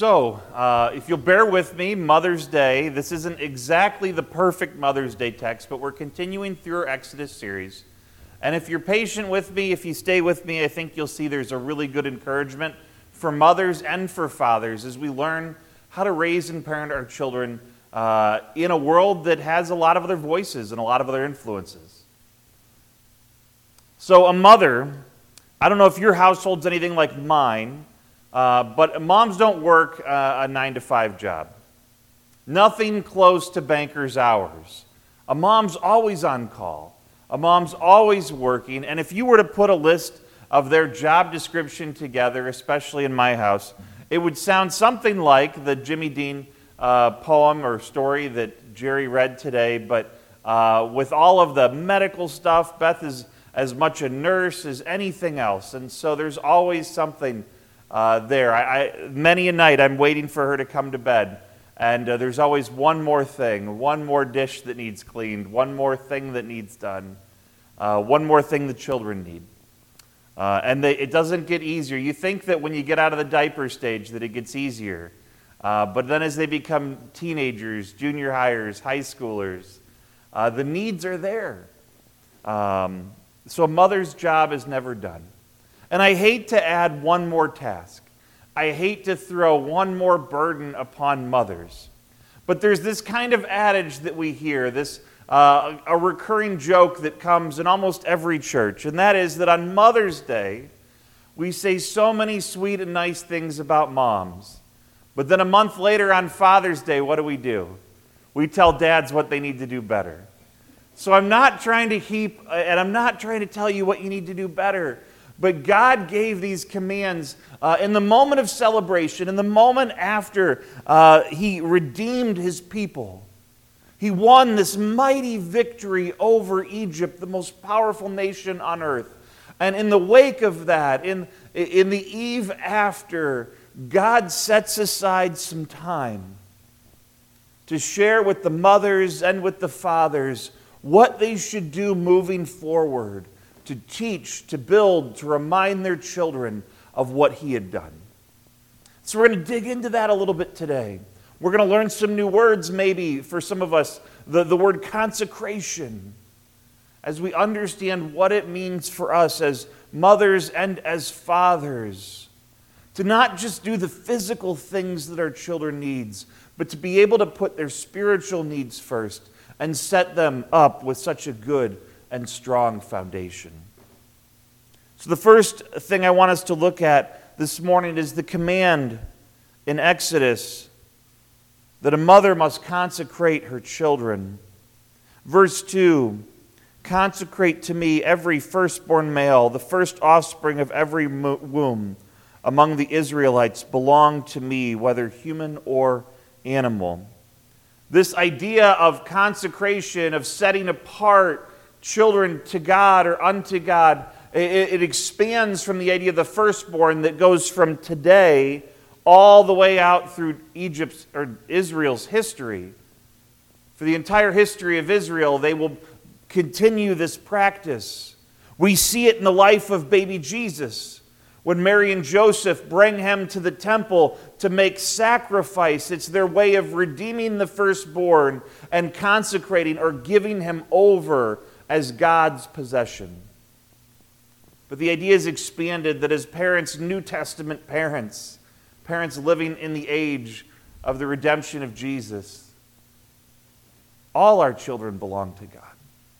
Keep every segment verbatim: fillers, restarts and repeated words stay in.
So, uh, if you'll bear with me, Mother's Day, this isn't exactly the perfect Mother's Day text, but we're continuing through our Exodus series. And if you're patient with me, if you stay with me, I think you'll see there's a really good encouragement for mothers and for fathers as we learn how to raise and parent our children uh, in a world that has a lot of other voices and a lot of other influences. So, a mother, I don't know if your household's anything like mine, Uh, but moms don't work uh, a nine to five job. Nothing close to banker's hours. A mom's always on call. A mom's always working. And if you were to put a list of their job description together, especially in my house, it would sound something like the Jimmy Dean uh, poem or story that Jerry read today. But uh, with all of the medical stuff, Beth is as much a nurse as anything else. And so there's always something Uh, there. I, I, many a night I'm waiting for her to come to bed, and uh, there's always one more thing, one more dish that needs cleaned, one more thing that needs done, uh, one more thing the children need. Uh, and they, it doesn't get easier. You think that when you get out of the diaper stage that it gets easier, uh, but then as they become teenagers, junior hires, high schoolers, uh, the needs are there. Um, so a mother's job is never done. And I hate to add one more task. I hate to throw one more burden upon mothers. But there's this kind of adage that we hear, this uh, a recurring joke that comes in almost every church, and that is that on Mother's Day, we say so many sweet and nice things about moms. But then a month later on Father's Day, what do we do? We tell dads what they need to do better. So I'm not trying to heap, and I'm not trying to tell you what you need to do better. But God gave these commands uh, in the moment of celebration, in the moment after uh, He redeemed His people. He won this mighty victory over Egypt, the most powerful nation on earth. And in the wake of that, in, in the eve after, God sets aside some time to share with the mothers and with the fathers what they should do moving forward, to teach, to build, to remind their children of what He had done. So we're going to dig into that a little bit today. We're going to learn some new words, maybe, for some of us, the, the word consecration, as we understand what it means for us as mothers and as fathers, to not just do the physical things that our children needs, but to be able to put their spiritual needs first and set them up with such a good and strong foundation. So the first thing I want us to look at this morning is the command in Exodus that a mother must consecrate her children. Verse two, consecrate to me every firstborn male, the first offspring of every womb among the Israelites belong to me, whether human or animal. This idea of consecration, of setting apart children to God or unto God, it, it expands from the idea of the firstborn that goes from today all the way out through Egypt's or Israel's history. For the entire history of Israel, they will continue this practice. We see it in the life of baby Jesus. When Mary and Joseph bring him to the temple to make sacrifice, it's their way of redeeming the firstborn and consecrating or giving him over as God's possession. But the idea is expanded that as parents, New Testament parents, parents living in the age of the redemption of Jesus, all our children belong to God.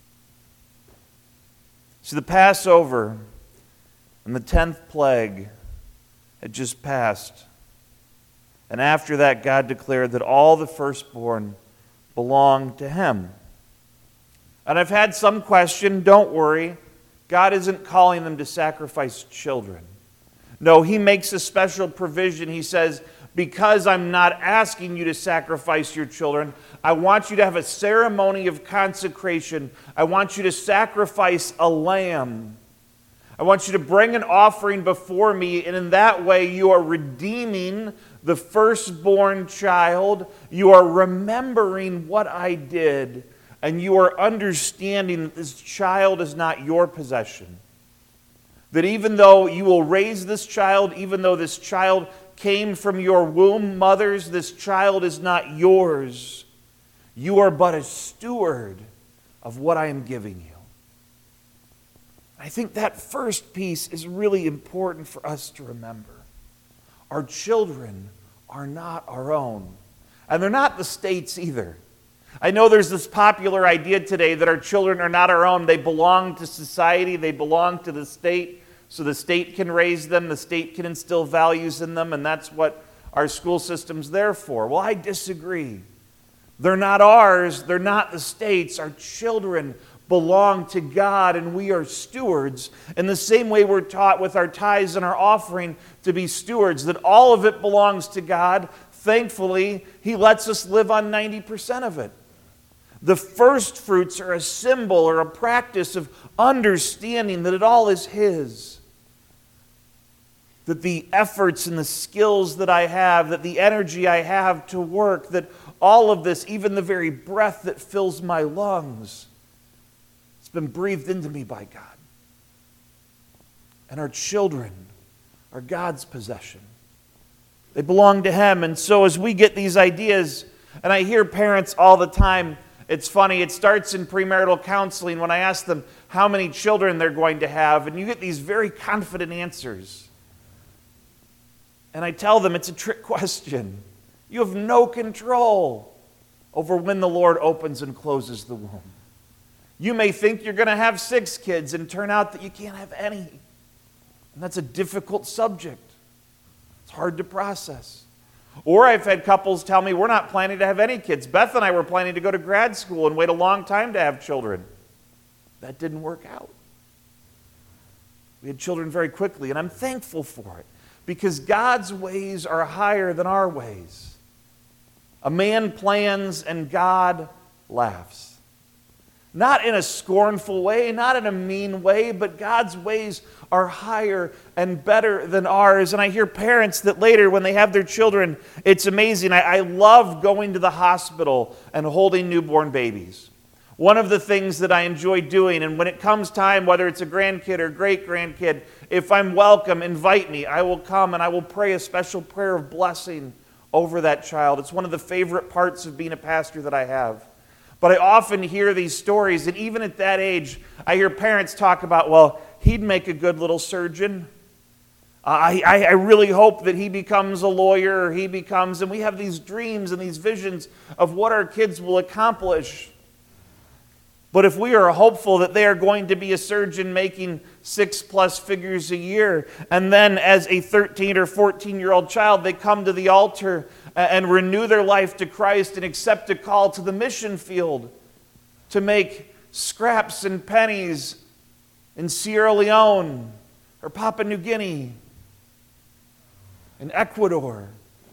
So the Passover and the tenth plague had just passed. And after that, God declared that all the firstborn belonged to Him. And I've had some question, don't worry, God isn't calling them to sacrifice children. No, He makes a special provision. He says, because I'm not asking you to sacrifice your children, I want you to have a ceremony of consecration. I want you to sacrifice a lamb. I want you to bring an offering before me, and in that way you are redeeming the firstborn child. You are remembering what I did. And you are understanding that this child is not your possession. That even though you will raise this child, even though this child came from your womb, mothers, this child is not yours. You are but a steward of what I am giving you. I think that first piece is really important for us to remember. Our children are not our own. And they're not the state's either. I know there's this popular idea today that our children are not our own. They belong to society. They belong to the state. So the state can raise them. The state can instill values in them. And that's what our school system's there for. Well, I disagree. They're not ours. They're not the state's. Our children belong to God, and we are stewards. In the same way we're taught with our tithes and our offering to be stewards, that all of it belongs to God. Thankfully, He lets us live on ninety percent of it. The first fruits are a symbol or a practice of understanding that it all is His. That the efforts and the skills that I have, that the energy I have to work, that all of this, even the very breath that fills my lungs, it's been breathed into me by God. And our children are God's possession. They belong to Him. And so as we get these ideas, and I hear parents all the time, it's funny, it starts in premarital counseling when I ask them how many children they're going to have, and you get these very confident answers. And I tell them it's a trick question. You have no control over when the Lord opens and closes the womb. You may think you're going to have six kids and turn out that you can't have any. And that's a difficult subject. It's hard to process. Or I've had couples tell me, we're not planning to have any kids. Beth and I were planning to go to grad school and wait a long time to have children. That didn't work out. We had children very quickly, and I'm thankful for it, because God's ways are higher than our ways. A man plans and God laughs. Not in a scornful way, not in a mean way, but God's ways are higher and better than ours. And I hear parents that later, when they have their children, it's amazing. I, I love going to the hospital and holding newborn babies. One of the things that I enjoy doing, and when it comes time, whether it's a grandkid or great-grandkid, if I'm welcome, invite me. I will come and I will pray a special prayer of blessing over that child. It's one of the favorite parts of being a pastor that I have. But I often hear these stories, and even at that age, I hear parents talk about, well, he'd make a good little surgeon. I, I, I really hope that he becomes a lawyer, or he becomes, and we have these dreams and these visions of what our kids will accomplish. But if we are hopeful that they are going to be a surgeon making six plus figures a year, and then as a thirteen or fourteen-year-old child, they come to the altar and renew their life to Christ and accept a call to the mission field to make scraps and pennies in Sierra Leone or Papua New Guinea, in Ecuador,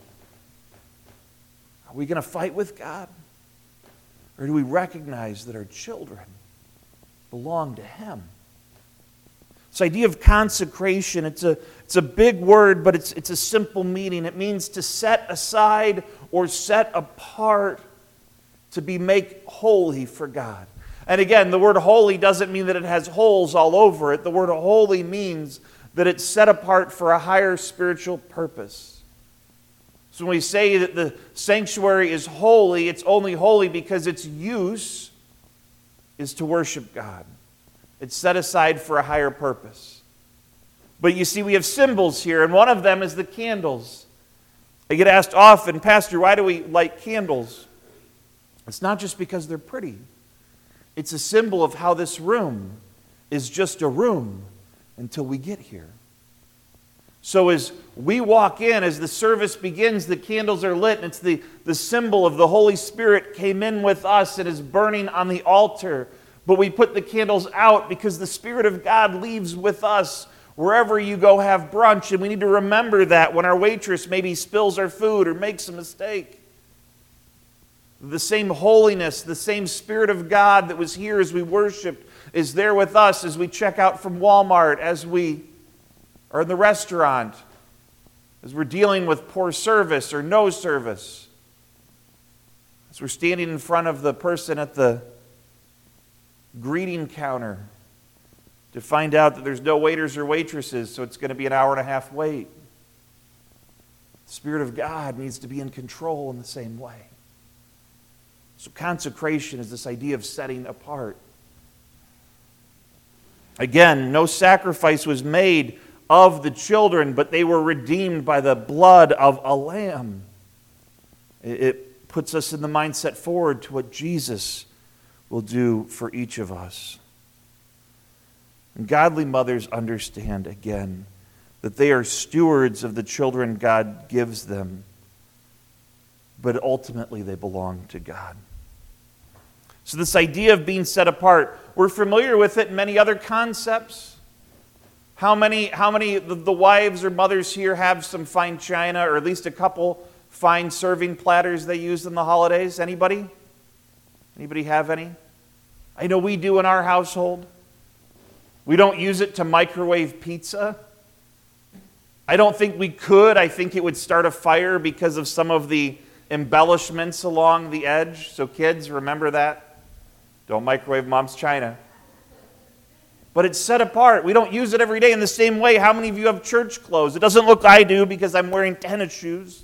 are we going to fight with God? Or do we recognize that our children belong to Him? This idea of consecration, it's a, it's a big word, but it's, it's a simple meaning. It means to set aside or set apart, to be made holy for God. And again, the word holy doesn't mean that it has holes all over it. The word holy means that it's set apart for a higher spiritual purpose. So when we say that the sanctuary is holy, it's only holy because its use is to worship God. It's set aside for a higher purpose. But you see, we have symbols here, and one of them is the candles. I get asked often, Pastor, why do we light candles? It's not just because they're pretty. It's a symbol of how this room is just a room until we get here. So as we walk in, as the service begins, the candles are lit, and it's the, the symbol of the Holy Spirit came in with us and is burning on the altar. But we put the candles out because the Spirit of God leaves with us wherever you go have brunch. And we need to remember that when our waitress maybe spills our food or makes a mistake. The same holiness, the same Spirit of God that was here as we worshiped is there with us as we check out from Walmart, as we are in the restaurant, as we're dealing with poor service or no service, as we're standing in front of the person at the greeting counter to find out that there's no waiters or waitresses, so it's going to be an hour and a half wait. The Spirit of God needs to be in control in the same way. So consecration is this idea of setting apart. Again, no sacrifice was made of the children, but they were redeemed by the blood of a lamb. It puts us in the mindset forward to what Jesus will do for each of us. And godly mothers understand, again, that they are stewards of the children God gives them, but ultimately they belong to God. So this idea of being set apart, we're familiar with it in many other concepts. How many, how many of the wives or mothers here have some fine china, or at least a couple fine serving platters they use in the holidays? Anybody? Anybody have any? I know we do in our household. We don't use it to microwave pizza. I don't think we could. I think it would start a fire because of some of the embellishments along the edge. So kids, remember that. Don't microwave mom's china. But it's set apart. We don't use it every day in the same way. How many of you have church clothes? It doesn't look I do because I'm wearing tennis shoes.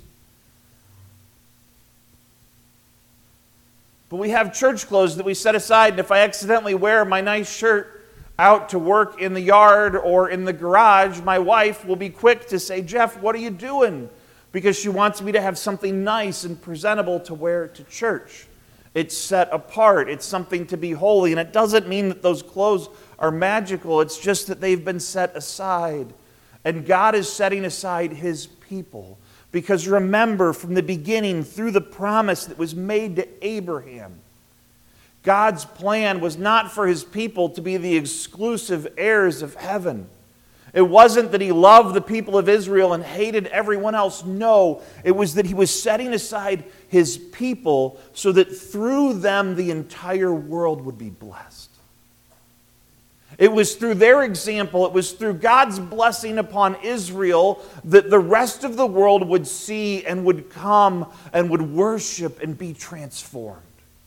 But we have church clothes that we set aside, and if I accidentally wear my nice shirt out to work in the yard or in the garage, my wife will be quick to say, "Jeff, what are you doing?" Because she wants me to have something nice and presentable to wear to church. It's set apart. It's something to be holy. And it doesn't mean that those clothes are magical. It's just that they've been set aside. And God is setting aside His people. Because remember, from the beginning, through the promise that was made to Abraham, God's plan was not for His people to be the exclusive heirs of heaven. It wasn't that He loved the people of Israel and hated everyone else. No, it was that He was setting aside His people so that through them the entire world would be blessed. It was through their example, it was through God's blessing upon Israel that the rest of the world would see and would come and would worship and be transformed.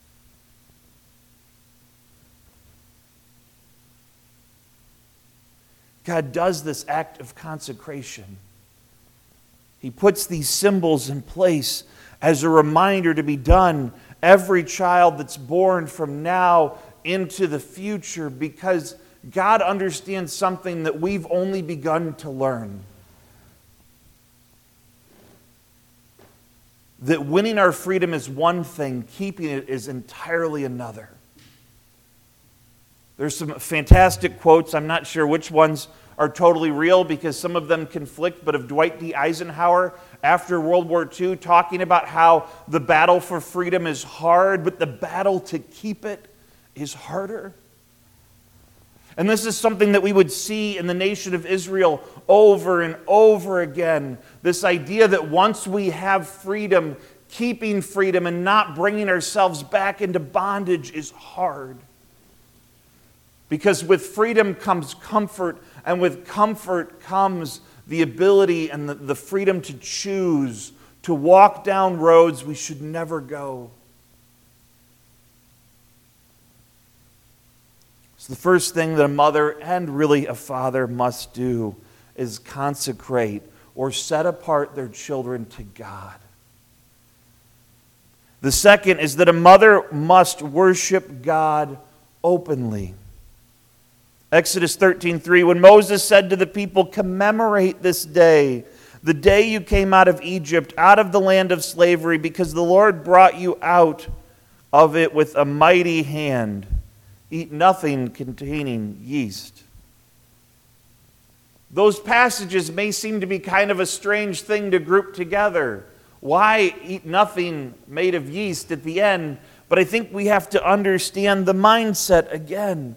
God does this act of consecration. He puts these symbols in place as a reminder to be done every child that's born from now into the future, because God understands something that we've only begun to learn. That winning our freedom is one thing, keeping it is entirely another. There's some fantastic quotes. I'm not sure which ones are totally real because some of them conflict, but of Dwight D. Eisenhower after World War Two, talking about how the battle for freedom is hard, but the battle to keep it is harder. And this is something that we would see in the nation of Israel over and over again. This idea that once we have freedom, keeping freedom and not bringing ourselves back into bondage is hard. Because with freedom comes comfort, and with comfort comes the ability and the, the freedom to choose, to walk down roads we should never go. So the first thing that a mother and really a father must do is consecrate or set apart their children to God. The second is that a mother must worship God openly. Exodus thirteen three, when Moses said to the people, "Commemorate this day, the day you came out of Egypt, out of the land of slavery, because the Lord brought you out of it with a mighty hand. Eat nothing containing yeast." Those passages may seem to be kind of a strange thing to group together. Why eat nothing made of yeast at the end? But I think we have to understand the mindset again.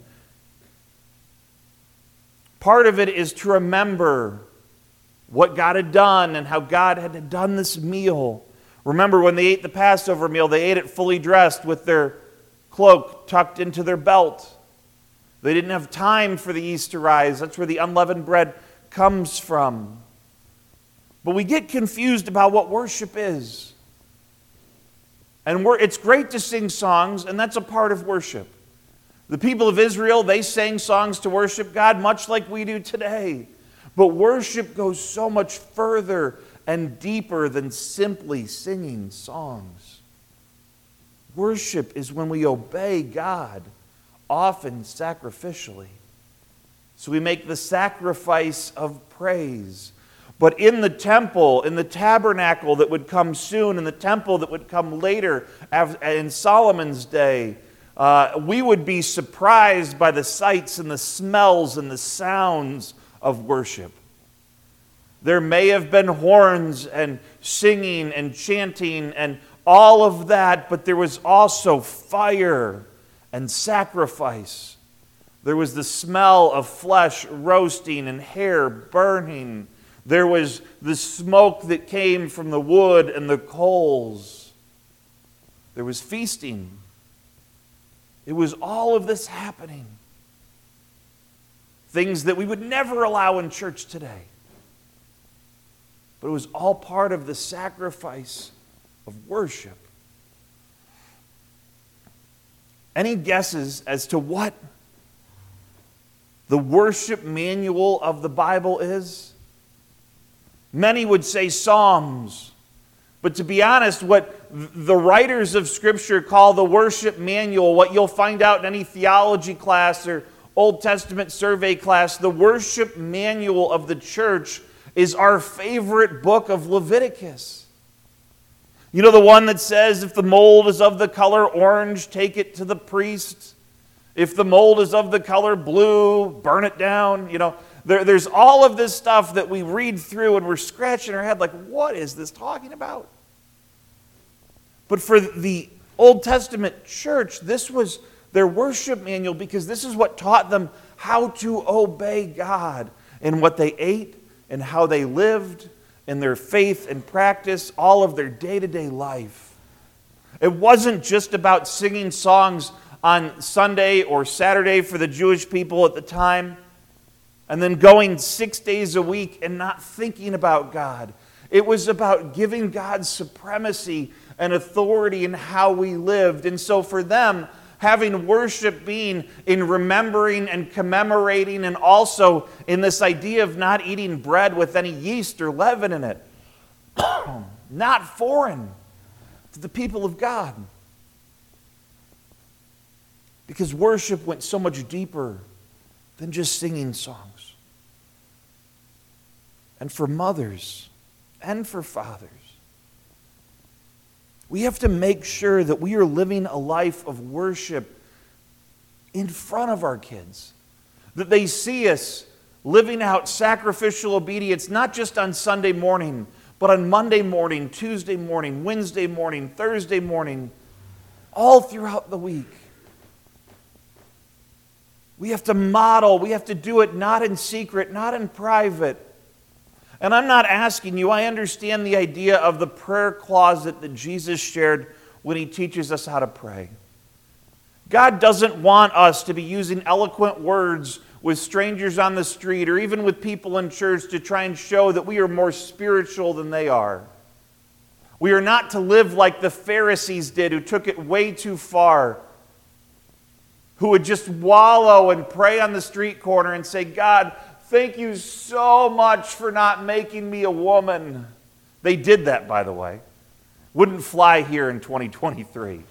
Part of it is to remember what God had done and how God had done this meal. Remember when they ate the Passover meal, they ate it fully dressed with their cloak tucked into their belt. They didn't have time for the yeast to rise. That's where the unleavened bread comes from. But we get confused about what worship is. And we're, it's great to sing songs, and that's a part of worship. The people of Israel, they sang songs to worship God much like we do today. But worship goes so much further and deeper than simply singing songs. Worship is when we obey God, often sacrificially. So we make the sacrifice of praise. But in the temple, in the tabernacle that would come soon, in the temple that would come later in Solomon's day, uh, we would be surprised by the sights and the smells and the sounds of worship. There may have been horns and singing and chanting and all of that, but there was also fire and sacrifice. There was the smell of flesh roasting and hair burning. There was the smoke that came from the wood and the coals. There was feasting. It was all of this happening. Things that we would never allow in church today. But it was all part of the sacrifice of worship. Any guesses as to what the worship manual of the Bible is? Many would say Psalms. But to be honest, what the writers of Scripture call the worship manual, what you'll find out in any theology class or Old Testament survey class, the worship manual of the church is our favorite book of Leviticus. You know, the one that says, if the mold is of the color orange, take it to the priest. If the mold is of the color blue, burn it down. You know, there, there's all of this stuff that we read through and we're scratching our head like, what is this talking about? But for the Old Testament church, this was their worship manual because this is what taught them how to obey God in what they ate and how they lived in their faith and practice, all of their day-to-day life. It wasn't just about singing songs on Sunday or Saturday for the Jewish people at the time, and then going six days a week and not thinking about God. It was about giving God supremacy and authority in how we lived. And so for them, having worship being in remembering and commemorating, and also in this idea of not eating bread with any yeast or leaven in it, not foreign to the people of God. Because worship went so much deeper than just singing songs. And for mothers and for fathers, we have to make sure that we are living a life of worship in front of our kids. That they see us living out sacrificial obedience, not just on Sunday morning, but on Monday morning, Tuesday morning, Wednesday morning, Thursday morning, all throughout the week. We have to model, we have to do it not in secret, not in private. And I'm not asking you, I understand the idea of the prayer closet that Jesus shared when He teaches us how to pray. God doesn't want us to be using eloquent words with strangers on the street or even with people in church to try and show that we are more spiritual than they are. We are not to live like the Pharisees did, who took it way too far, who would just wallow and pray on the street corner and say, God, thank you so much for not making me a woman. They did that, by the way. Wouldn't fly here in twenty twenty-three.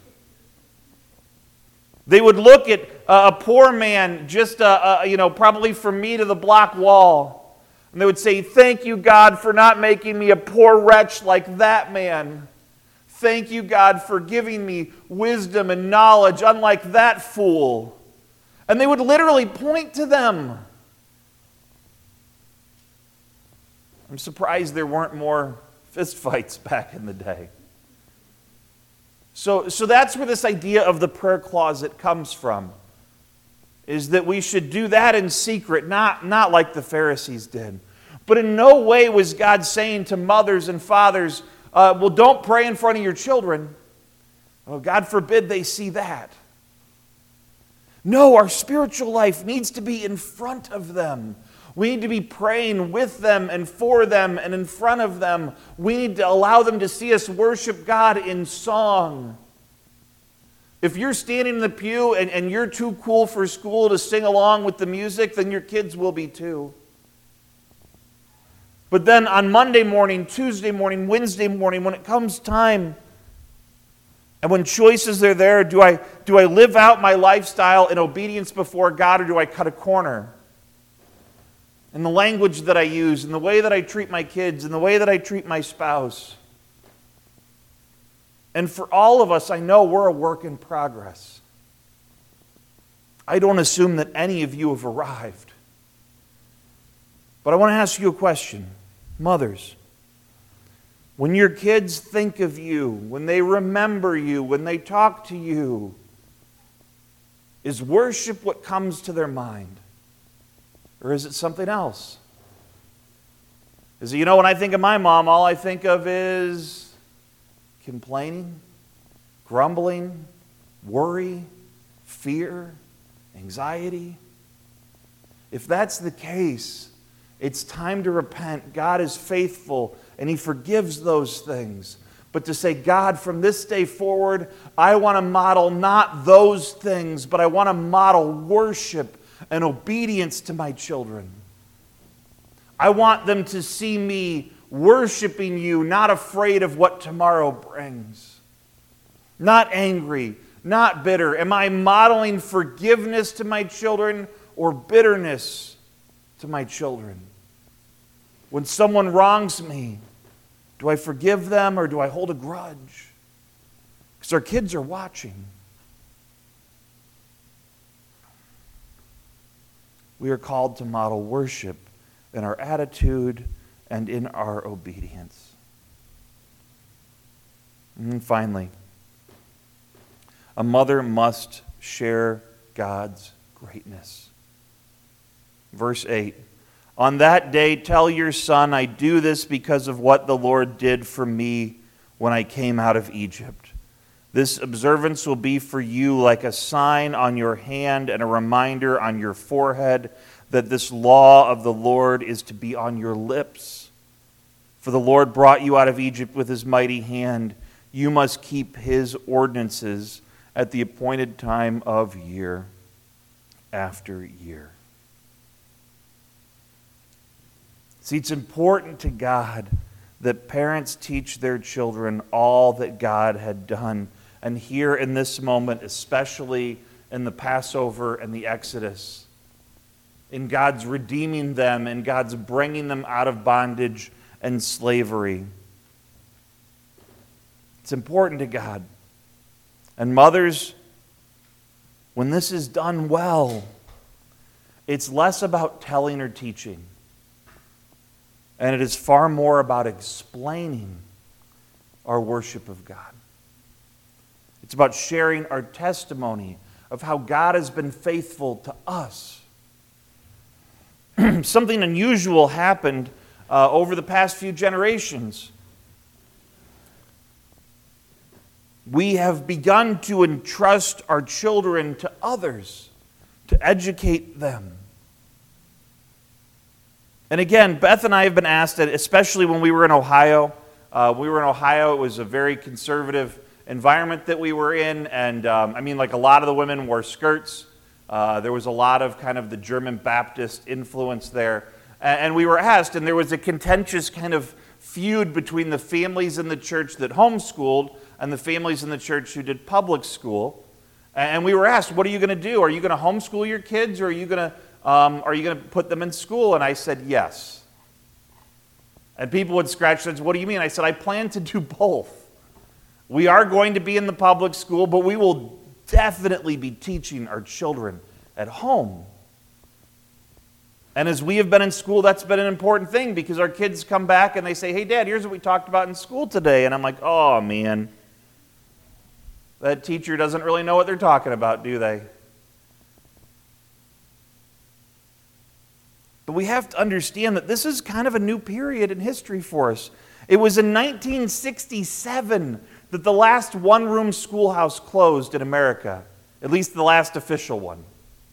They would look at a poor man, just uh, uh, you know, probably from me to the block wall, and they would say, thank you, God, for not making me a poor wretch like that man. Thank you, God, for giving me wisdom and knowledge, unlike that fool. And they would literally point to them. I'm surprised there weren't more fistfights back in the day. So, so that's where this idea of the prayer closet comes from, is that we should do that in secret, not, not like the Pharisees did. But in no way was God saying to mothers and fathers, uh, well, don't pray in front of your children. Well, God forbid they see that. No, our spiritual life needs to be in front of them. We need to be praying with them and for them and in front of them. We need to allow them to see us worship God in song. If you're standing in the pew and, and you're too cool for school to sing along with the music, then your kids will be too. But then on Monday morning, Tuesday morning, Wednesday morning, when it comes time, and when choices are there, do I, do I live out my lifestyle in obedience before God, or do I cut a corner? In the language that I use, in the way that I treat my kids, in the way that I treat my spouse. And for all of us, I know we're a work in progress. I don't assume that any of you have arrived. But I want to ask you a question. Mothers, when your kids think of you, when they remember you, when they talk to you, is worship what comes to their mind? Or is it something else? Is it, you know, when I think of my mom, all I think of is complaining, grumbling, worry, fear, anxiety? If that's the case, it's time to repent. God is faithful and He forgives those things. But to say, God, from this day forward, I want to model not those things, but I want to model worship and obedience to my children. I want them to see me worshiping you, not afraid of what tomorrow brings. Not angry, not bitter. Am I modeling forgiveness to my children or bitterness to my children? When someone wrongs me, do I forgive them or do I hold a grudge? Because our kids are watching. We are called to model worship in our attitude and in our obedience. And finally, a mother must share God's greatness. Verse eight, on that day tell your son, I do this because of what the Lord did for me when I came out of Egypt. This observance will be for you like a sign on your hand and a reminder on your forehead that this law of the Lord is to be on your lips. For the Lord brought you out of Egypt with His mighty hand. You must keep His ordinances at the appointed time of year after year. See, it's important to God that parents teach their children all that God had done. And here in this moment, especially in the Passover and the Exodus, in God's redeeming them and God's bringing them out of bondage and slavery. It's important to God. And mothers, when this is done well, it's less about telling or teaching. And it is far more about explaining our worship of God. It's about sharing our testimony of how God has been faithful to us. Something unusual happened uh, over the past few generations. We have begun to entrust our children to others, to educate them. And again, Beth and I have been asked, that, especially when we were in Ohio. Uh, we were in Ohio. It was a very conservative environment that we were in. And um, I mean, like a lot of the women wore skirts. Uh, there was a lot of kind of the German Baptist influence there. And, and we were asked, and there was a contentious kind of feud between the families in the church that homeschooled and the families in the church who did public school. And we were asked, what are you going to do? Are you going to homeschool your kids, or are you going to Um, are you going to put them in school? And I said, yes. And people would scratch their heads, what do you mean? I said, I plan to do both. We are going to be in the public school, but we will definitely be teaching our children at home. And as we have been in school, that's been an important thing, because our kids come back and they say, hey, Dad, here's what we talked about in school today. And I'm like, oh, man. That teacher doesn't really know what they're talking about, do they? But we have to understand that this is kind of a new period in history for us. It was in nineteen sixty-seven that the last one-room schoolhouse closed in America, at least the last official one.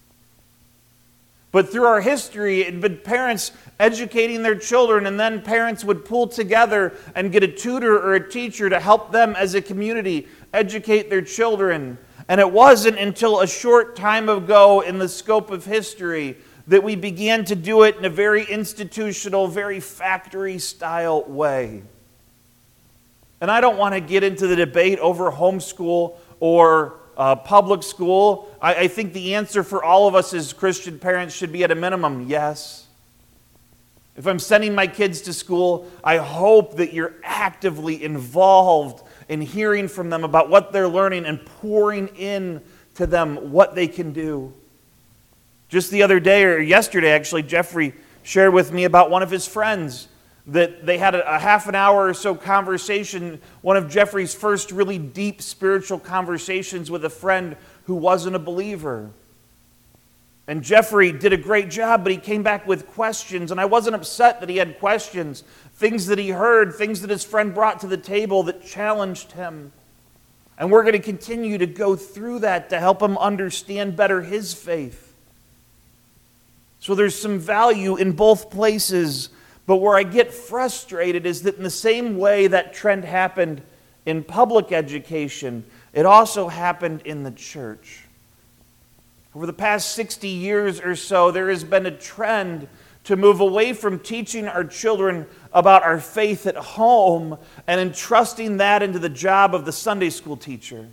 But through our history, it had been parents educating their children, and then parents would pull together and get a tutor or a teacher to help them as a community educate their children. And it wasn't until a short time ago in the scope of history that we began to do it in a very institutional, very factory-style way. And I don't want to get into the debate over homeschool or uh, public school. I, I think the answer for all of us as Christian parents should be at a minimum, yes. If I'm sending my kids to school, I hope that you're actively involved in hearing from them about what they're learning and pouring in to them what they can do. Just the other day, or yesterday actually, Jeffrey shared with me about one of his friends that they had a, a half an hour or so conversation, one of Jeffrey's first really deep spiritual conversations with a friend who wasn't a believer. And Jeffrey did a great job, but he came back with questions, and I wasn't upset that he had questions, things that he heard, things that his friend brought to the table that challenged him. And we're going to continue to go through that to help him understand better his faith. So there's some value in both places. But where I get frustrated is that in the same way that trend happened in public education, it also happened in the church. Over the past sixty years or so, there has been a trend to move away from teaching our children about our faith at home and entrusting that into the job of the Sunday school teacher.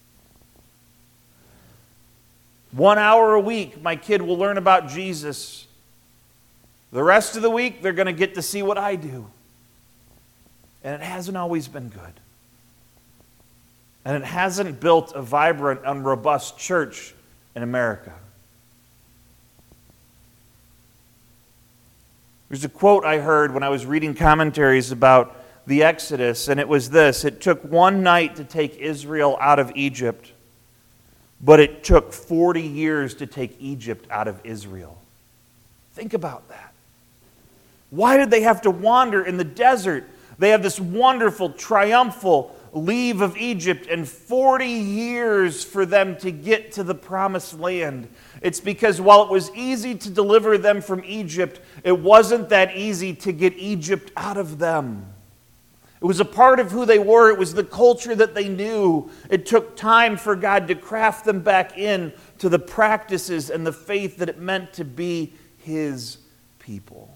One hour a week, my kid will learn about Jesus. The rest of the week, they're going to get to see what I do. And it hasn't always been good. And it hasn't built a vibrant and robust church in America. There's a quote I heard when I was reading commentaries about the Exodus, and it was this: it took one night to take Israel out of Egypt, but it took forty years to take Egypt out of Israel. Think about that. Why did they have to wander in the desert? They have this wonderful, triumphal leave of Egypt and forty years for them to get to the promised land. It's because while it was easy to deliver them from Egypt, it wasn't that easy to get Egypt out of them. It was a part of who they were. It was the culture that they knew. It took time for God to craft them back in to the practices and the faith that it meant to be His people.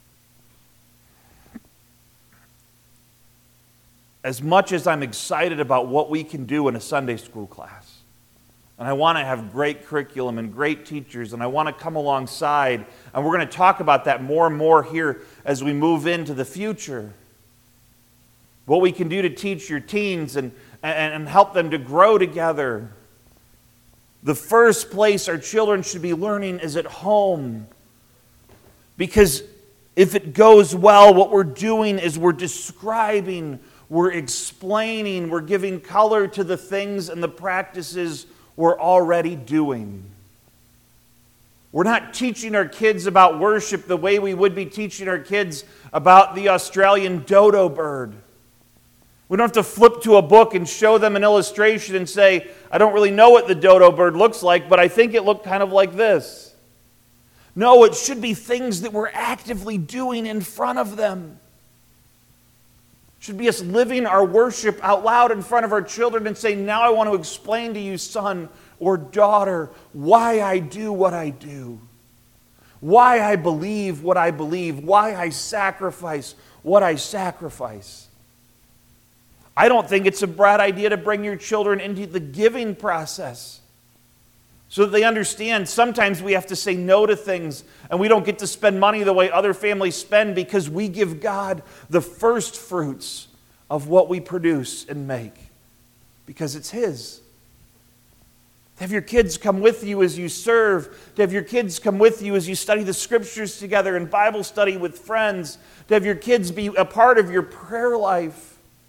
As much as I'm excited about what we can do in a Sunday school class, and I want to have great curriculum and great teachers, and I want to come alongside, and we're going to talk about that more and more here as we move into the future. What we can do to teach your teens and, and, and help them to grow together. The first place our children should be learning is at home. Because if it goes well, what we're doing is we're describing, we're explaining, we're giving color to the things and the practices we're already doing. We're not teaching our kids about worship the way we would be teaching our kids about the Australian dodo bird. We don't have to flip to a book and show them an illustration and say, I don't really know what the dodo bird looks like, but I think it looked kind of like this. No, it should be things that we're actively doing in front of them. It should be us living our worship out loud in front of our children and saying, now I want to explain to you, son or daughter, why I do what I do. Why I believe what I believe. Why I sacrifice what I sacrifice. I don't think it's a bad idea to bring your children into the giving process so that they understand sometimes we have to say no to things and we don't get to spend money the way other families spend because we give God the first fruits of what we produce and make because it's His. To have your kids come with you as you serve, to have your kids come with you as you study the Scriptures together in Bible study with friends, to have your kids be a part of your prayer life.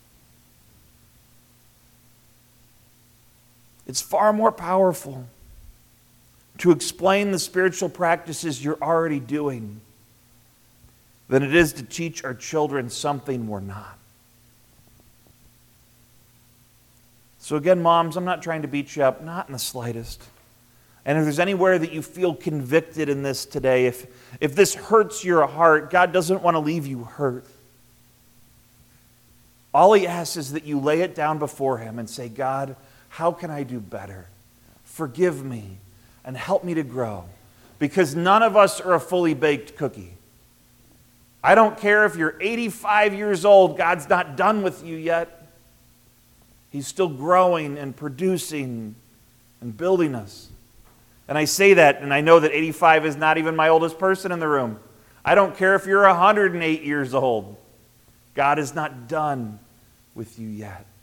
It's far more powerful to explain the spiritual practices you're already doing than it is to teach our children something we're not. So again, moms, I'm not trying to beat you up, not in the slightest. And if there's anywhere that you feel convicted in this today, if, if this hurts your heart, God doesn't want to leave you hurt. All He asks is that you lay it down before Him and say, God, how can I do better? Forgive me and help me to grow. because none of us are a fully baked cookie. I don't care if you're eighty-five years old, God's not done with you yet. He's still growing and producing and building us. And I say that, and I know that eighty-five is not even my oldest person in the room. I don't care if you're one hundred eight years old. God is not done with you yet.